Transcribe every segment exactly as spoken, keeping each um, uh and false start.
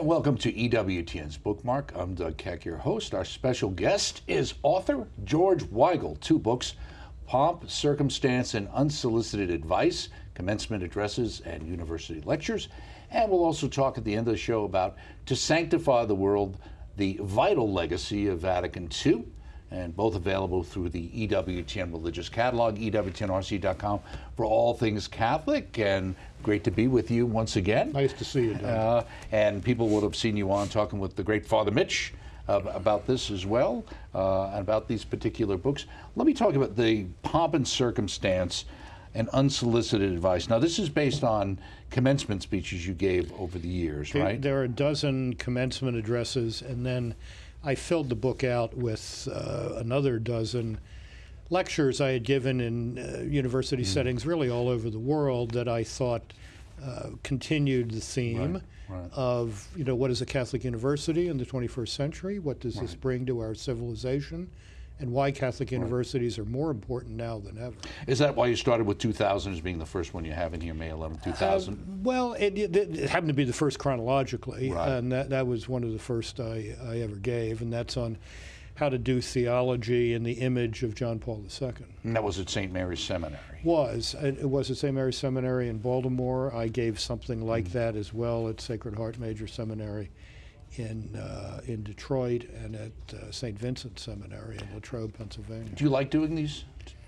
welcome to E W T N's Bookmark. I'm Doug Keck, your host. Our special guest is author George Weigel. Two books, Pomp, Circumstance, and Unsolicited Advice, Commencement Addresses and University Lectures. And we'll also talk at the end of the show about To Sanctify the World, the Vital Legacy of Vatican two. And both available through the E W T N Religious Catalog, E W T N R C dot com, for all things Catholic. And great to be with you once again. Nice to see you, Doug. Uh, and people would have seen you on talking with the great Father Mitch uh, about this as well, uh, and about these particular books. Let me talk about the Pomp and Circumstance and Unsolicited Advice. Now, this is based on commencement speeches you gave over the years, there, right? There are a dozen commencement addresses, and then I filled the book out with uh, another dozen lectures I had given in uh, university mm. settings really all over the world that I thought uh, continued the theme right, right. of, you know, what is a Catholic university in the twenty-first century? What does right. this bring to our civilization? And why Catholic universities right. are more important now than ever. Is that why you started with two thousand as being the first one you have in here, May eleventh, two thousand? Uh, well, it, it, it happened to be the first chronologically, right. and that, that was one of the first I, I ever gave, and that's on how to do theology in the image of John Paul the Second. And that was at Saint Mary's Seminary? Was. It was at Saint Mary's Seminary in Baltimore. I gave something like mm. that as well at Sacred Heart Major Seminary in uh, in Detroit, and at uh, Saint Vincent Seminary in Latrobe, Pennsylvania. Do you like doing these?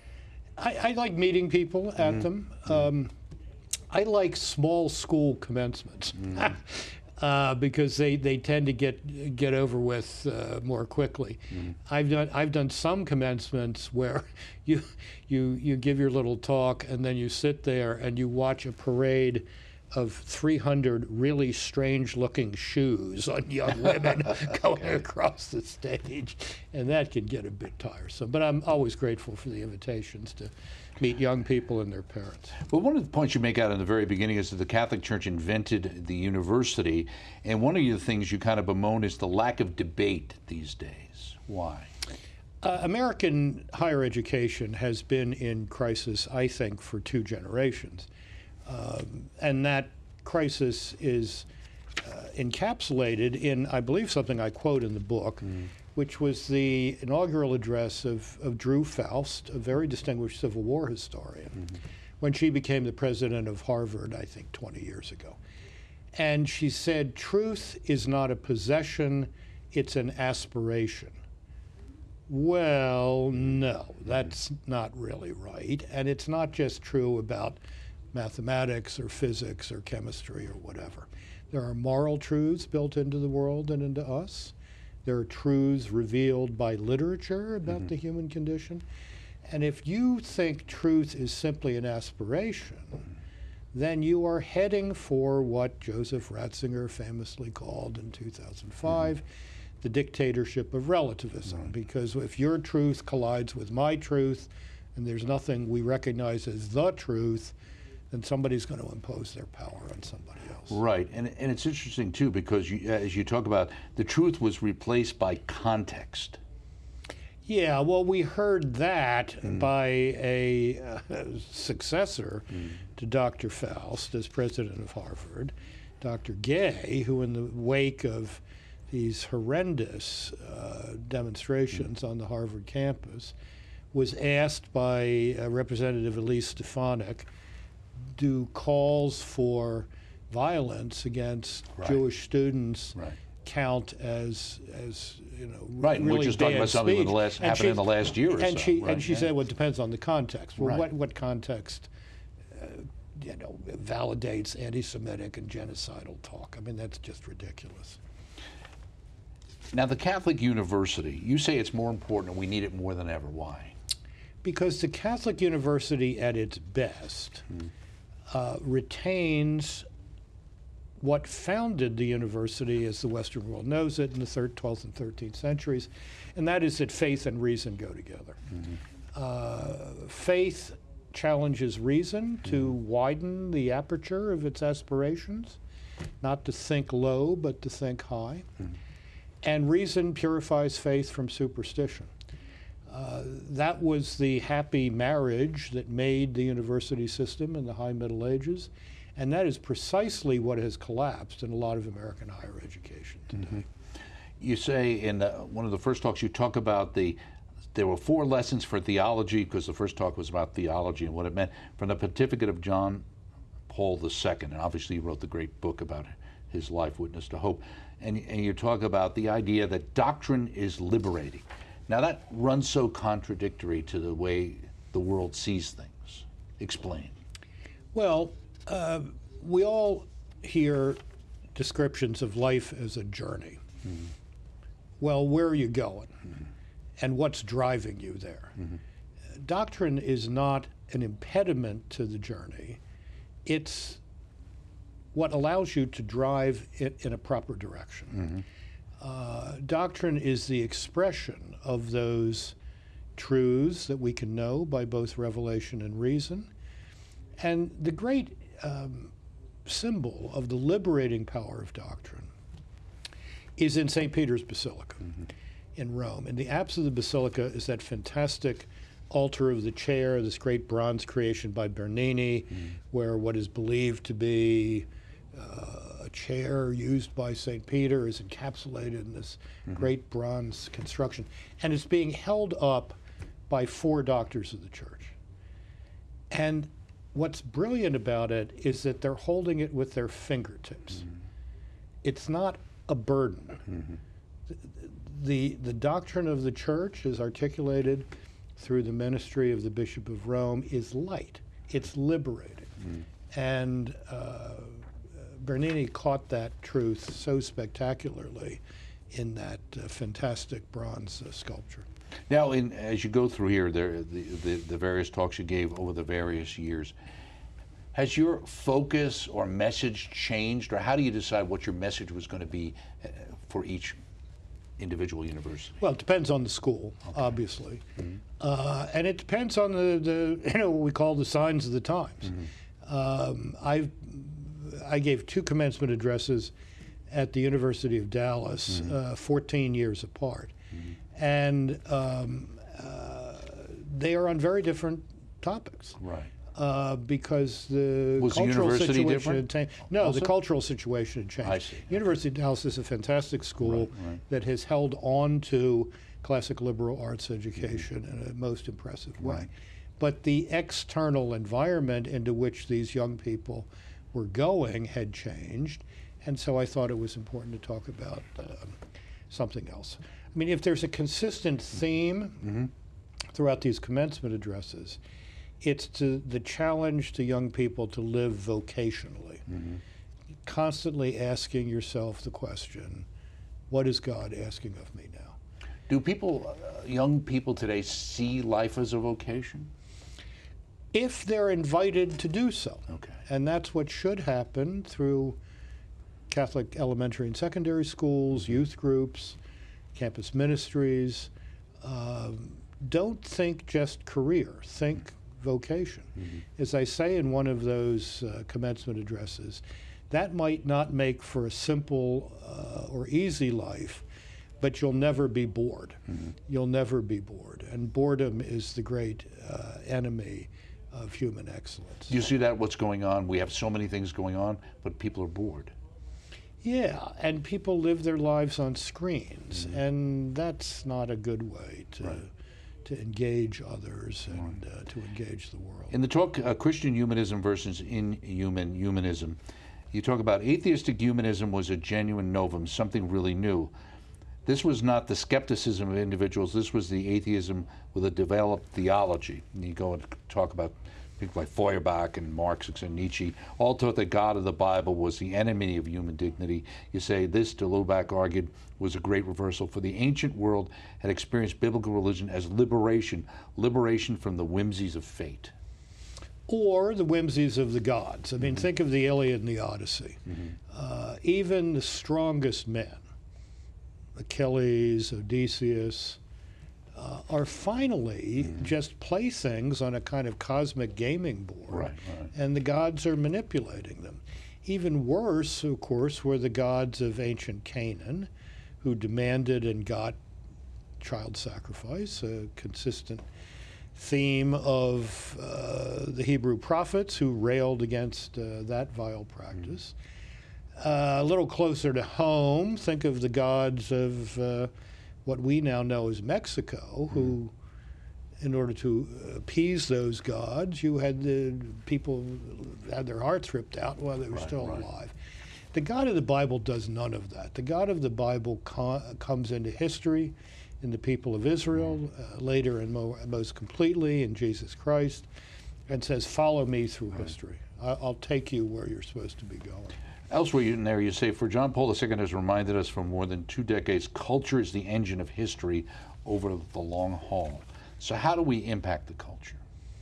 I, I like meeting people at mm. them. Um, I like small school commencements mm. uh, because they, they tend to get get over with uh, more quickly. Mm. I've done I've done some commencements where you you you give your little talk and then you sit there and you watch a parade of three hundred really strange-looking shoes on young women going across the stage, and that can get a bit tiresome. But I'm always grateful for the invitations to meet young people and their parents. Well, one of the points you make out in the very beginning is that the Catholic Church invented the university, and one of the things you kind of bemoan is the lack of debate these days. Why? Uh, American higher education has been in crisis, I think, for two generations. Um, and that crisis is uh, encapsulated in, I believe, something I quote in the book, mm. which was the inaugural address of, of Drew Faust, a very distinguished Civil War historian, mm-hmm. when she became the president of Harvard, I think, twenty years ago. And she said, truth is not a possession, it's an aspiration. Well, no, that's not really right. And it's not just true about mathematics or physics or chemistry or whatever. There are moral truths built into the world and into us. There are truths revealed by literature about mm-hmm. the human condition. And if you think truth is simply an aspiration, mm-hmm. then you are heading for what Joseph Ratzinger famously called in two thousand five mm-hmm. the dictatorship of relativism. Mm-hmm. Because if your truth collides with my truth, and there's nothing we recognize as the truth, then somebody's going to impose their power on somebody else. Right, and and it's interesting too because you, as you talk about, the truth was replaced by context. Yeah, well, we heard that mm. by a uh, successor mm. to Doctor Faust as president of Harvard, Doctor Gay, who in the wake of these horrendous uh, demonstrations mm. on the Harvard campus was asked by uh, Representative Elise Stefanik do calls for violence against right. Jewish students right. count as as you know right. really We're just talking about something in the last and happened she, in the last year or and so. She, right. And she yeah. said, well, it depends on the context. Well, right. what what context uh, you know validates anti-Semitic and genocidal talk? I mean, that's just ridiculous. Now, the Catholic University, you say it's more important and we need it more than ever. Why? Because the Catholic University at its best mm. uh, retains what founded the university as the Western world knows it in the third, twelfth, and thirteenth centuries, and that is that faith and reason go together. Mm-hmm. Uh, faith challenges reason to mm-hmm. widen the aperture of its aspirations, not to think low, but to think high. Mm-hmm. And reason purifies faith from superstition. Uh, that was the happy marriage that made the university system in the high Middle Ages, And that is precisely what has collapsed in a lot of American higher education today. Mm-hmm. You say in the, one of the first talks, you talk about the, there were four lessons for theology, because the first talk was about theology and what it meant, from the Pontificate of John Paul the Second. And obviously he wrote the great book about his life, Witness to Hope. And, and you talk about the idea that doctrine is liberating. Now that runs so contradictory to the way the world sees things. Explain. Well, uh, we all hear descriptions of life as a journey. Mm-hmm. Well, where are you going? Mm-hmm. And what's driving you there? Mm-hmm. Uh, doctrine is not an impediment to the journey. It's what allows you to drive it in a proper direction. Mm-hmm. Uh, doctrine is the expression of those truths that we can know by both revelation and reason. And the great um, symbol of the liberating power of doctrine is in Saint Peter's Basilica mm-hmm. in Rome. In the apse of the basilica is that fantastic altar of the chair, this great bronze creation by Bernini, mm-hmm. where what is believed to be uh, a chair used by Saint Peter is encapsulated in this mm-hmm. great bronze construction. And it's being held up by four doctors of the church. And what's brilliant about it is that they're holding it with their fingertips. Mm-hmm. It's not a burden. Mm-hmm. The, the, the doctrine of the church, as articulated through the ministry of the Bishop of Rome, is light. It's liberating. Mm-hmm. And uh, Bernini caught that truth so spectacularly in that uh, fantastic bronze uh, sculpture. Now, in, as you go through here, there, the, the, the various talks you gave over the various years, has your focus or message changed, or how do you decide what your message was going to be uh, for each individual university? Well, it depends on the school, okay. obviously. Mm-hmm. uh, and it depends on the, the, you know, what we call the signs of the times. Mm-hmm. um, I've, I gave two commencement addresses at the University of Dallas, mm-hmm. uh, fourteen years apart. Mm-hmm. And um, uh, they are on very different topics. Right. Uh, because the Was cultural the university situation different? had changed. No, Also? the cultural situation had changed. I see. University of Dallas is a fantastic school right, right. that has held on to classic liberal arts education mm-hmm. in a most impressive way. Right. But the external environment into which these young people were going had changed, and so I thought it was important to talk about um, something else. I mean, if there's a consistent theme mm-hmm. throughout these commencement addresses, it's to the challenge to young people to live vocationally, mm-hmm. constantly asking yourself the question, what is God asking of me now? Do people, uh, young people today, see life as a vocation? If they're invited to do so. Okay. And that's what should happen through Catholic elementary and secondary schools, youth groups, campus ministries. Um, don't think just career, think vocation. Mm-hmm. As I say in one of those uh, commencement addresses, that might not make for a simple uh, or easy life, but you'll never be bored. Mm-hmm. You'll never be bored. And boredom is the great uh, enemy of human excellence. Do you see that, what's going on? We have so many things going on, but people are bored. Yeah, and people live their lives on screens, mm-hmm. and that's not a good way to right. to engage others and right. uh, to engage the world. In the talk, uh, Christian Humanism versus Inhuman Humanism, you talk about atheistic humanism was a genuine novum, something really new. This was not the skepticism of individuals, this was the atheism with a developed theology. And you go and talk about people like Feuerbach and Marx and Nietzsche, all taught that God of the Bible was the enemy of human dignity. You say this, de Lubac argued, was a great reversal, for the ancient world had experienced biblical religion as liberation, liberation from the whimsies of fate. Or the whimsies of the gods. I mean, mm-hmm. think of the Iliad and the Odyssey. Mm-hmm. Uh, even the strongest men, Achilles, Odysseus, uh, are finally mm-hmm. just playthings on a kind of cosmic gaming board, right, right. and the gods are manipulating them. Even worse, of course, were the gods of ancient Canaan, who demanded and got child sacrifice, a consistent theme of uh, the Hebrew prophets who railed against uh, that vile practice. Uh, a little closer to home, think of the gods of uh, what we now know as Mexico, who, in order to appease those gods, you had the people had their hearts ripped out while they were Right, still right. alive. The God of the Bible does none of that. The God of the Bible co- comes into history in the people of Israel, uh, later and mo- most completely in Jesus Christ, and says, follow me through history. I- I'll take you where you're supposed to be going. Elsewhere in there, you say, for John Paul the Second has reminded us for more than two decades, culture is the engine of history over the long haul. So how do we impact the culture?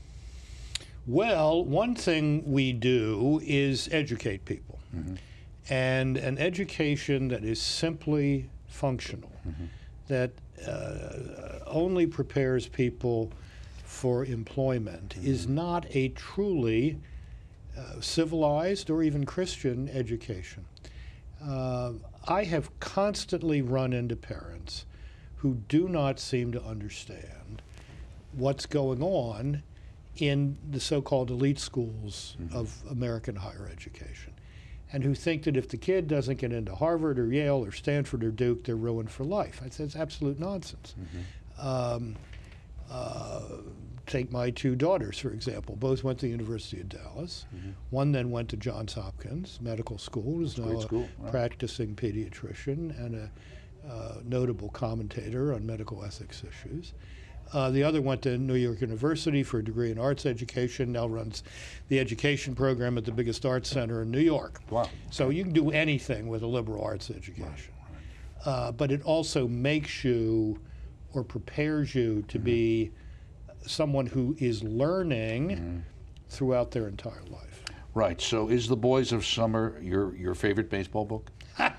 Well, one thing we do is educate people. Mm-hmm. And an education that is simply functional, Mm-hmm. that uh, only prepares people for employment, Mm-hmm. is not a truly uh, civilized or even Christian education. Uh, I have constantly run into parents who do not seem to understand what's going on in the so-called elite schools Mm-hmm. of American higher education, and who think that if the kid doesn't get into Harvard or Yale or Stanford or Duke, they're ruined for life. I say it's absolute nonsense. Mm-hmm. Um, uh, take my two daughters, for example. Both went to the University of Dallas. Mm-hmm. One then went to Johns Hopkins Medical School, is now great a school, right. practicing pediatrician and a uh, notable commentator on medical ethics issues. Uh, the other went to New York University for a degree in arts education, now runs the education program at the biggest arts center in New York. Wow. So you can do anything with a liberal arts education. Uh, but it also makes you or prepares you to be someone who is learning throughout their entire life. Right. So is The Boys of Summer your, your favorite baseball book?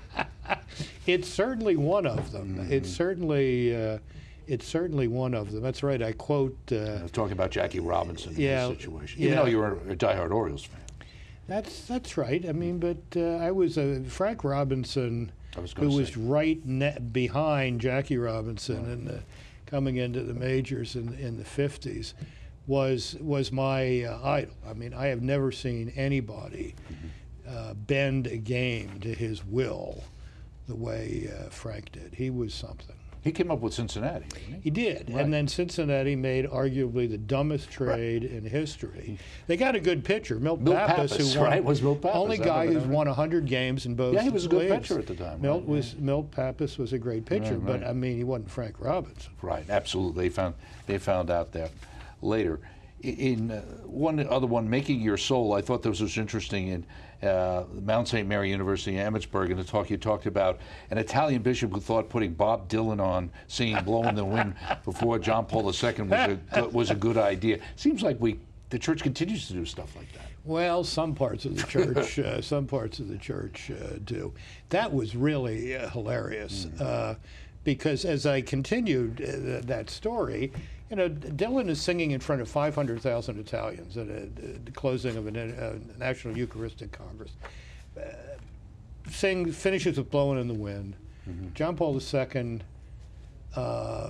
It's certainly one of them. Mm-hmm. It's certainly uh, it's certainly one of them. That's right. I quote. Uh, I was talking about Jackie Robinson in Yeah, this situation. Even yeah. though you were a diehard Orioles fan. That's that's right. I mean, but uh, I was a Frank Robinson, I was who gonna was say. right ne- behind Jackie Robinson and the, coming into the majors in in the fifties, was was my uh, idol. I mean, I have never seen anybody uh, bend a game to his will the way uh, Frank did. He was something. He came up with Cincinnati, didn't he? He did, Right. and then Cincinnati made arguably the dumbest trade in history. They got a good pitcher, Milt, Milt Pappas, Pappas, who won, right? Was Milt Pappas, only I guy remember who's that. won one hundred games in both. Yeah, he was a good leagues. pitcher at the time, Milt right, was Milt Pappas was a great pitcher, Right, but right. I mean, he wasn't Frank Robinson. Right, absolutely. They found they found out that later. I- In uh, one other one, Making Your Soul, I thought this was interesting. In uh, Mount Saint Mary University in Emmitsburg, in the talk you talked about an Italian bishop who thought putting Bob Dylan on singing "Blow in the Wind" before John Paul the Second was a was a good idea. Seems like we the church continues to do stuff like that. Well, some parts of the church, uh, some parts of the church uh, do. That was really uh, hilarious, uh, because as I continued uh, th- that story, you know, Dylan is singing in front of five hundred thousand Italians at a, the closing of a, a National Eucharistic Congress. Uh, sing finishes with "Blowing in the Wind." John Paul the Second uh,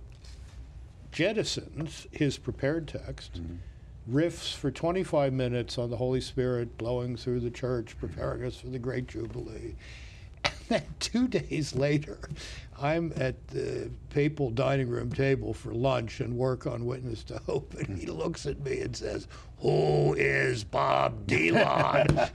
jettisons his prepared text. Riffs for twenty-five minutes on the Holy Spirit blowing through the church, preparing us for the Great Jubilee. And then two days later, I'm at the papal dining room table for lunch and work on Witness to Hope, and he looks at me and says, "Who is Bob Dylan?"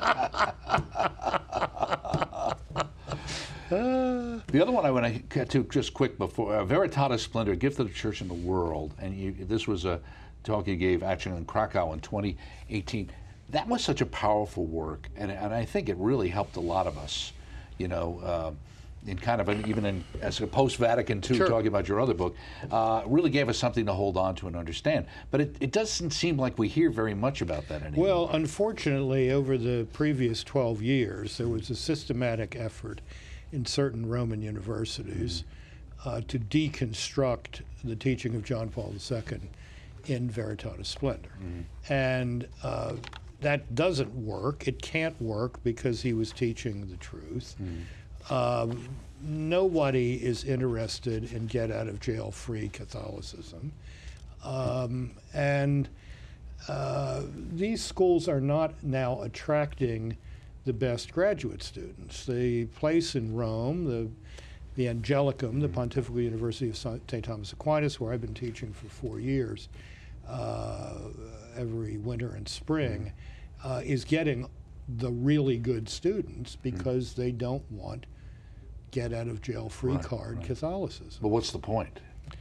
The other one I want to get to just quick before uh, Veritatis Splendor, Gift of the Church in the World, and you, this was a talk you gave actually in Krakow in twenty eighteen. That was such a powerful work, and, and I think it really helped a lot of us, you know, uh, in kind of an, even in as a post-Vatican two, Sure. talking about your other book, uh, really gave us something to hold on to and understand. But it, it doesn't seem like we hear very much about that anymore. Well, unfortunately, over the previous twelve years, there was a systematic effort in certain Roman universities uh, to deconstruct the teaching of John Paul the Second in Veritatis Splendor. And uh, that doesn't work. It can't work because he was teaching the truth. Um, nobody is interested in get out of jail free Catholicism. Um, and uh, these schools are not now attracting the best graduate students. The place in Rome, the the Angelicum, the Pontifical University of Saint Thomas Aquinas, where I've been teaching for four years, uh, every winter and spring, uh, is getting the really good students because they don't want get out of jail free Right, card right. Catholicism. But what's the point?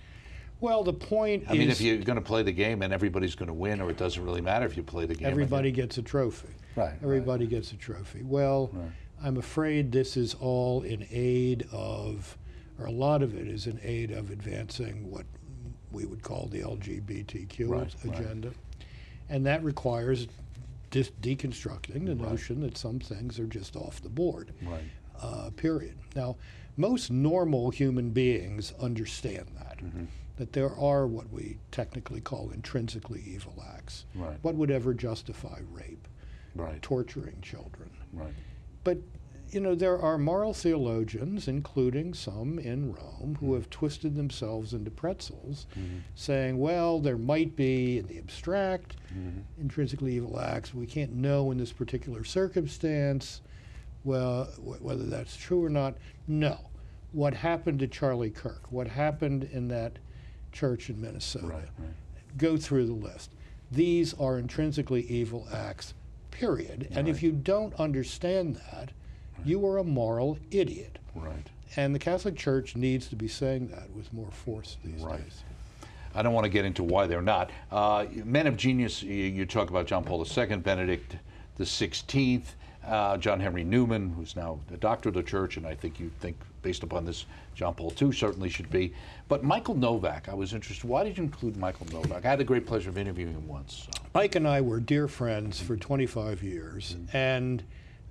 Well, the point I is mean, if you're going to play the game and everybody's going to win, or it doesn't really matter if you play the game. everybody gets a trophy. Right. Everybody gets a trophy. Well, Right. I'm afraid this is all in aid of, or a lot of it is in aid of advancing what we would call the L G B T Q Right, right. agenda. And that requires dis- deconstructing the Right. notion that some things are just off the board, Right. uh, period. Now, most normal human beings understand that, Mm-hmm. that there are what we technically call intrinsically evil acts. Right. What would ever justify rape, Right. torturing children? Right. But, you know, there are moral theologians, including some in Rome, who have twisted themselves into pretzels, Mm-hmm. saying, well, there might be, in the abstract, Mm-hmm. intrinsically evil acts. We can't know in this particular circumstance, well, wh- whether that's true or not. No. What happened to Charlie Kirk? What happened in that church in Minnesota? Right. Right. Go through the list. These are intrinsically evil acts, period. And if Right. you don't understand that, you are a moral idiot. Right. And the Catholic Church needs to be saying that with more force these Right. days. I don't want to get into why they're not. Uh, men of genius, you, you talk about John Paul the Second, Benedict the sixteenth, uh, John Henry Newman, who's now the doctor of the church, and I think you think, based upon this, John Paul the Second certainly should be. But Michael Novak, I was interested. Why did you include Michael Novak? I had the great pleasure of interviewing him once. So. Mike and I were dear friends for twenty-five years, and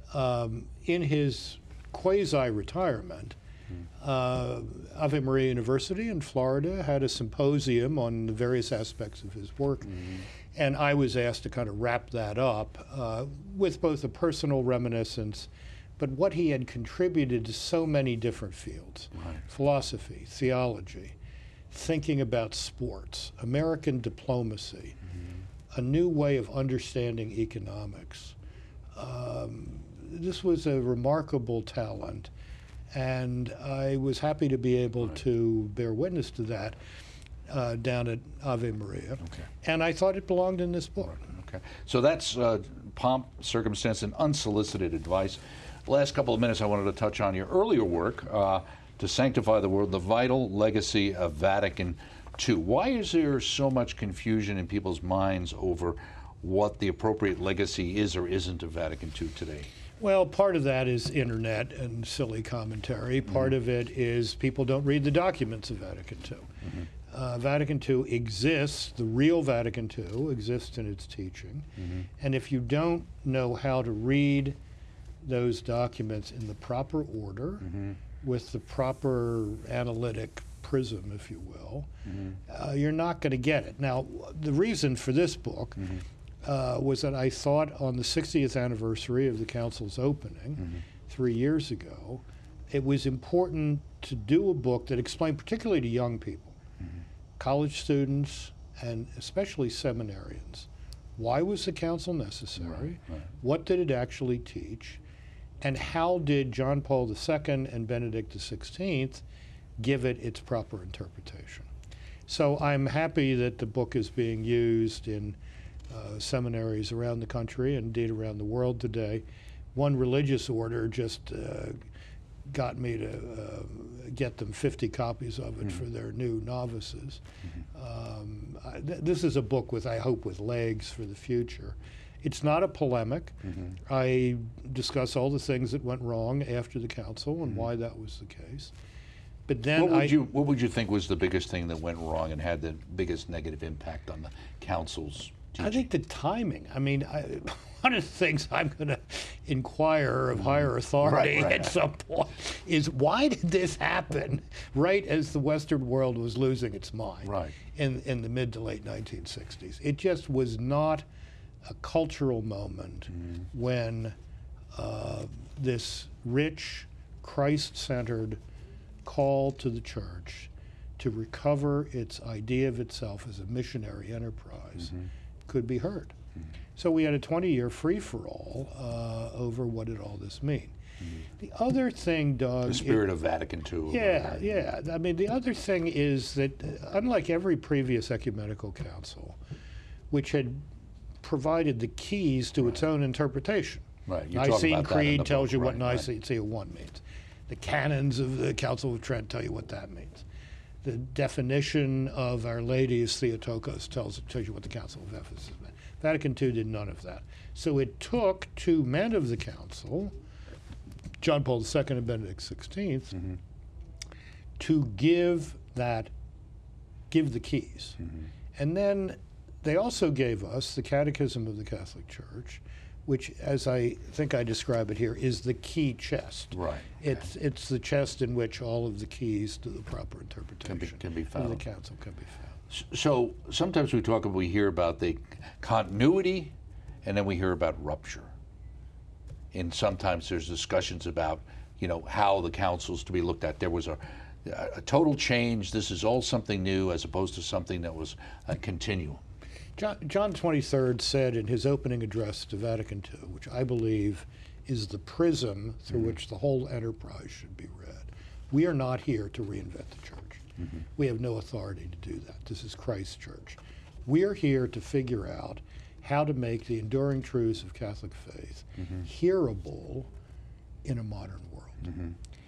um, in his quasi-retirement, uh, Ave Maria University in Florida had a symposium on the various aspects of his work, and I was asked to kind of wrap that up uh, with both a personal reminiscence, but what he had contributed to so many different fields: Right. philosophy, theology, thinking about sports, American diplomacy, a new way of understanding economics. Um, this was a remarkable talent, and I was happy to be able Right. to bear witness to that uh, down at Ave Maria. Okay. And I thought it belonged in this book. Okay. So that's uh, pomp, circumstance, and unsolicited advice. Last couple of minutes, I wanted to touch on your earlier work, uh, To Sanctify the World, The Vital Legacy of Vatican two. Why is there so much confusion in people's minds over what the appropriate legacy is or isn't of Vatican two today? Well, part of that is internet and silly commentary. Part of it is people don't read the documents of Vatican two. Uh, Vatican two exists, the real Vatican two exists in its teaching. And if you don't know how to read those documents in the proper order, with the proper analytic prism, if you will, uh, you're not going to get it. Now, the reason for this book uh, was that I thought on the sixtieth anniversary of the Council's opening three years ago, it was important to do a book that explained, particularly to young people, college students, and especially seminarians, why was the Council necessary? Right, right. What did it actually teach? And how did John Paul the Second and Benedict the sixteenth give it its proper interpretation? So I'm happy that the book is being used in uh, seminaries around the country and indeed around the world today. One religious order just uh, got me to uh, get them fifty copies of it for their new novices. Um, I, th- this is a book with, I hope, with legs for the future. It's not a polemic. I discuss all the things that went wrong after the council and why that was the case. But then What would I, you What would you think was the biggest thing that went wrong and had the biggest negative impact on the council's teaching? I think the timing. I mean, I, one of the things I'm going to inquire of higher authority Right, right. at some point is why did this happen right as the Western world was losing its mind Right. in, in the mid to late nineteen sixties? It just was not a cultural moment when uh, this rich, Christ-centered call to the church to recover its idea of itself as a missionary enterprise Mm-hmm. could be heard. So we had a twenty-year free-for-all uh, over what did all this mean. The other thing, Doug... The spirit of Vatican Two. Yeah, yeah. I mean, the other thing is that, uh, unlike every previous ecumenical council, which had provided the keys to its own interpretation. Right. You talk Nicene about that in Creed the tells book, you what right, right. Nicene one means. The canons of the Council of Trent tell you what that means. The definition of Our Lady as Theotokos tells, tells you what the Council of Ephesus meant. Vatican Two did none of that. So it took two men of the council, John Paul the Second and Benedict the sixteenth, Mm-hmm. to give that, give the keys. Mm-hmm. And then they also gave us the Catechism of the Catholic Church, which, as I think I describe it here, is the key chest. Right. It's it's the chest in which all of the keys to the proper interpretation can be of found. the council can be found. S- So sometimes we talk, we hear about the continuity, and then we hear about rupture. And sometimes there's discussions about, you know, how the council's to be looked at. There was a, a total change. This is all something new, as opposed to something that was a continuum. John, John twenty-third said in his opening address to Vatican Two, which I believe is the prism through Mm-hmm. which the whole enterprise should be read, we are not here to reinvent the church. Mm-hmm. We have no authority to do that. This is Christ's church. We are here to figure out how to make the enduring truths of Catholic faith Mm-hmm. hearable in a modern world. Mm-hmm.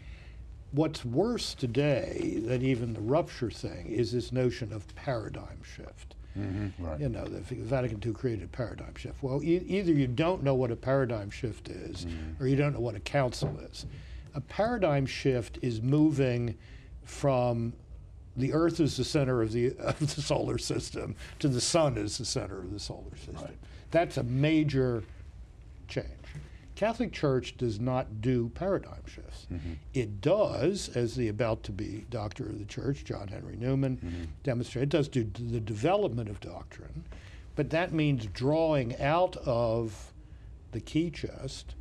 What's worse today than even the rupture thing is this notion of paradigm shift. Mm-hmm. Right. You know, the Vatican Two created a paradigm shift. Well, e- either you don't know what a paradigm shift is, Mm-hmm. or you don't know what a council is. A paradigm shift is moving from the Earth as the center of the of the solar system to the Sun as the center of the solar system. Right. That's a major change. Catholic Church does not do paradigm shifts. Mm-hmm. It does, as the about-to-be doctor of the Church, John Henry Newman, Mm-hmm. demonstrated, it does do d- the development of doctrine, but that means drawing out of the key chest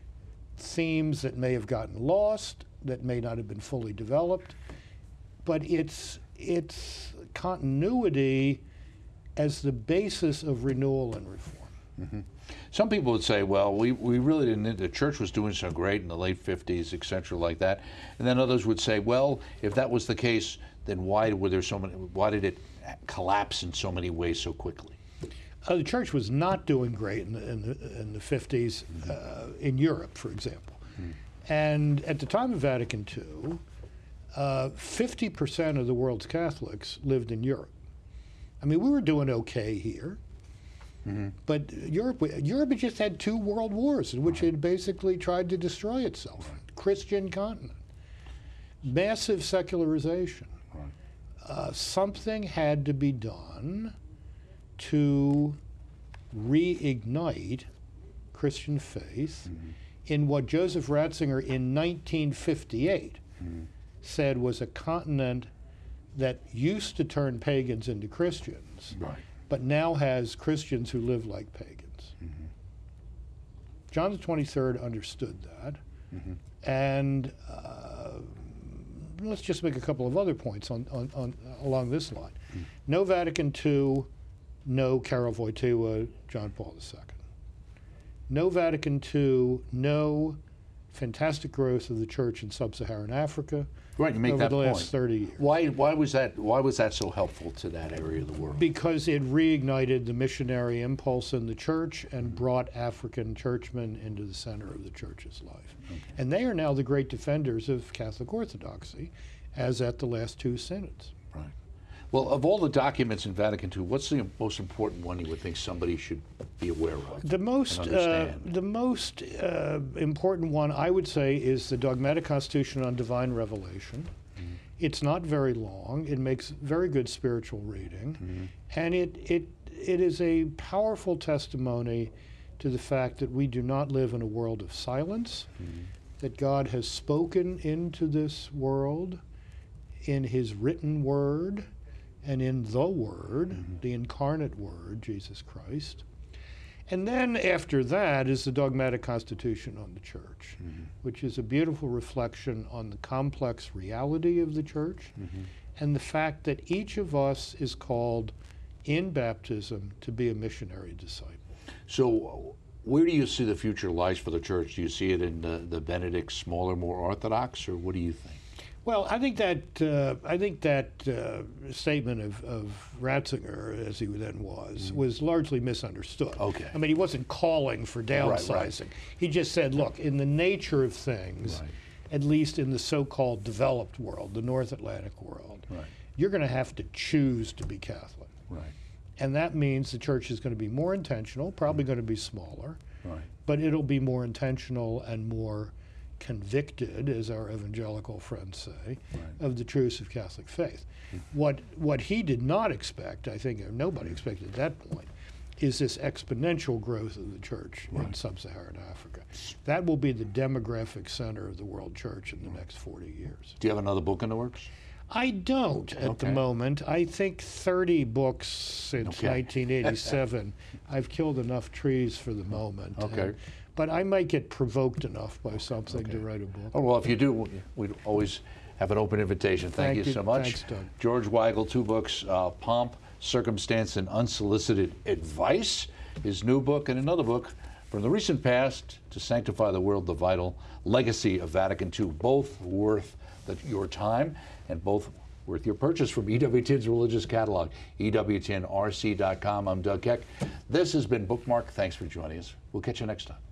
themes that may have gotten lost, that may not have been fully developed, but it's, it's continuity as the basis of renewal and reform. Some people would say, well, we, we really didn't, the church was doing so great in the late fifties, et cetera, like that. And then others would say, well, if that was the case, then why were there so many, why did it collapse in so many ways so quickly? Uh, the church was not doing great in the, in the, in the fifties uh, in Europe, for example. And at the time of Vatican Two, uh, fifty percent of the world's Catholics lived in Europe. I mean, we were doing okay here. Mm-hmm. But Europe, Europe had just had two world wars in which it basically tried to destroy itself. Christian continent, massive secularization. Right. Uh, something had to be done to reignite Christian faith Mm-hmm. in what Joseph Ratzinger in nineteen fifty-eight Mm-hmm. said was a continent that used to turn pagans into Christians, Right. but now has Christians who live like pagans. Mm-hmm. John the twenty-third understood that, Mm-hmm. and uh, let's just make a couple of other points on, on, on along this line. Mm. No Vatican Two, no Karol Wojtyła, John Paul the Second. No Vatican Two, no fantastic growth of the church in sub-Saharan Africa Right, you make over that the point. last thirty years. Why, why was that, why was that so helpful to that area of the world? Because it reignited the missionary impulse in the church and brought African churchmen into the center of the church's life. Okay. And they are now the great defenders of Catholic orthodoxy, as at the last two synods. Right. Well, of all the documents in Vatican Two, what's the most important one you would think somebody should be aware of? The most, and uh, understand? the most uh, important one, I would say, is the Dogmatic Constitution on Divine Revelation. Mm-hmm. It's not very long. It makes very good spiritual reading, Mm-hmm. and it, it, it is a powerful testimony to the fact that we do not live in a world of silence, Mm-hmm. that God has spoken into this world in his written word and in the Word, Mm-hmm. the incarnate Word, Jesus Christ. And then after that is the Dogmatic Constitution on the Church, Mm-hmm. which is a beautiful reflection on the complex reality of the Church Mm-hmm. and the fact that each of us is called in baptism to be a missionary disciple. So, where do you see the future lies for the church? Do you see it in the, the Benedict smaller, more orthodox, or what do you think? Well, I think that uh, I think that uh, statement of, of Ratzinger, as he then was, mm. was largely misunderstood. Okay. I mean, he wasn't calling for downsizing. Right, right. He just said, look, in the nature of things, right. at least in the so-called developed world, the North Atlantic world, right. you're going to have to choose to be Catholic. Right. And that means the church is going to be more intentional, probably going to be smaller, right. but it'll be more intentional and more convicted, as our evangelical friends say, right. of the truths of Catholic faith. Mm-hmm. What what he did not expect, I think nobody expected at that point, is this exponential growth of the church right. in sub-Saharan Africa. That will be the demographic center of the world church in the next forty years. Do you have another book in the works? I don't at okay. the moment. I think thirty books since okay. nineteen eighty-seven. I've killed enough trees for the moment. Okay. And, but I might get provoked enough by something okay. to write a book. Oh, well, if you do, we'd always have an open invitation. Thank, Thank you, you so much. Thanks, Doug. George Weigel, two books, uh, Pomp, Circumstance, and Unsolicited Advice, his new book, and another book, From the Recent Past to Sanctify the World, The Vital Legacy of Vatican two, both worth the, your time and both worth your purchase from E W T N's religious catalog, E W T N R C dot com. I'm Doug Keck. This has been Bookmark. Thanks for joining us. We'll catch you next time.